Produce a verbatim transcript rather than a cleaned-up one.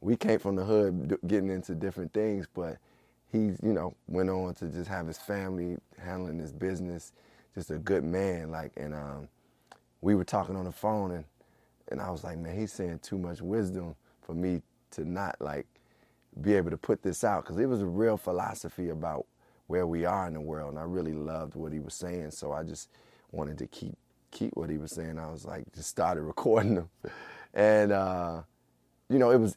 we came from the hood, d- getting into different things, but he's, you know, went on to just have his family, handling his business, just a good man. Like, and um, we were talking on the phone, and and I was like, man, he's saying too much wisdom for me to not like be able to put this out, because it was a real philosophy about where we are in the world, and I really loved what he was saying. So I just wanted to keep keep what he was saying. I was like, just started recording them, and uh, you know, it was